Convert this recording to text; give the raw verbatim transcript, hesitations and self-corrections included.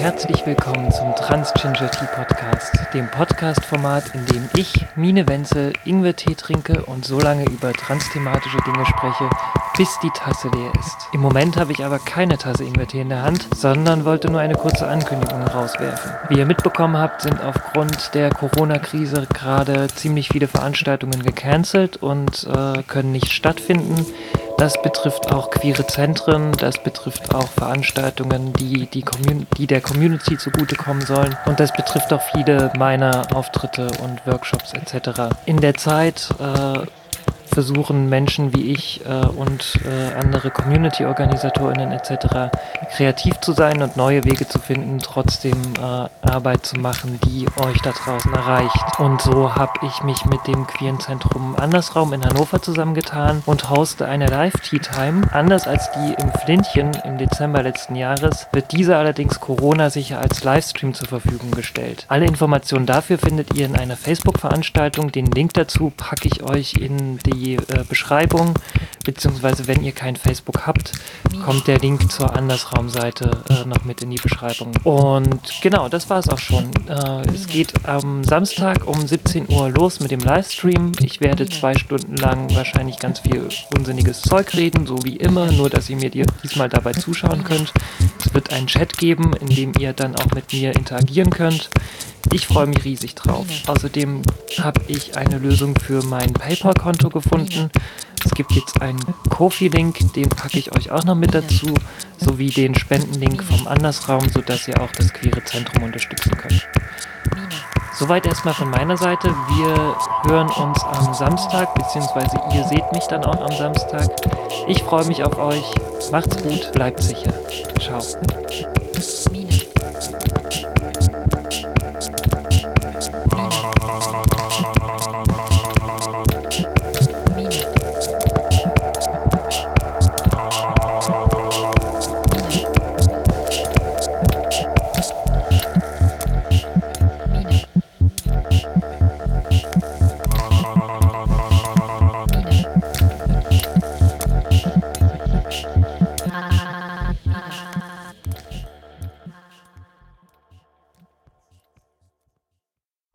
herzlich willkommen zum Trans-Ginger Tea Podcast, dem Podcast-Format, in dem ich, Mine Wenzel, Ingwer-Tee trinke und so lange über transthematische Dinge spreche, bis die Tasse leer ist. Im Moment habe ich aber keine Tasse Ingwer-Tee in der Hand, sondern wollte nur eine kurze Ankündigung rauswerfen. Wie ihr mitbekommen habt, sind aufgrund der Corona-Krise gerade ziemlich viele Veranstaltungen gecancelt und äh, können nicht stattfinden. Das betrifft auch queere Zentren, das betrifft auch Veranstaltungen, die, die, Commun- die der Community zugutekommen sollen. Und das betrifft auch viele meiner Auftritte und Workshops et cetera. In der Zeit äh, versuchen Menschen wie ich äh, und äh, andere Community-OrganisatorInnen et cetera kreativ zu sein und neue Wege zu finden, trotzdem äh, Arbeit zu machen, die euch da draußen erreicht. Und so habe ich mich mit dem queeren Zentrum Andersraum in Hannover zusammengetan und hoste eine Live-Tea-Time. Anders als die im Flintchen im Dezember letzten Jahres wird diese allerdings Corona-sicher als Livestream zur Verfügung gestellt. Alle Informationen dafür findet ihr in einer Facebook-Veranstaltung. Den Link dazu packe ich euch in die äh, Beschreibung, beziehungsweise wenn ihr kein Facebook habt, kommt der Link zur Andersraum-Seite äh, noch mit in die Beschreibung. Und genau, das war es auch schon. Äh, es geht am Samstag um siebzehn Uhr los mit dem Livestream. Ich werde zwei Stunden lang wahrscheinlich ganz viel unsinniges Zeug reden, so wie immer, nur dass ihr mir die, diesmal dabei zuschauen könnt. Es wird einen Chat geben, in dem ihr dann auch mit mir interagieren könnt. Ich freue mich riesig drauf. Außerdem habe ich eine Lösung für mein PayPal-Konto gefunden. Es gibt jetzt einen Ko-fi-Link, den packe ich euch auch noch mit dazu, sowie den Spendenlink vom Andersraum, sodass ihr auch das queere Zentrum unterstützen könnt. Soweit erstmal von meiner Seite. Wir hören uns am Samstag, beziehungsweise ihr seht mich dann auch am Samstag. Ich freue mich auf euch. Macht's gut, bleibt sicher. Ciao.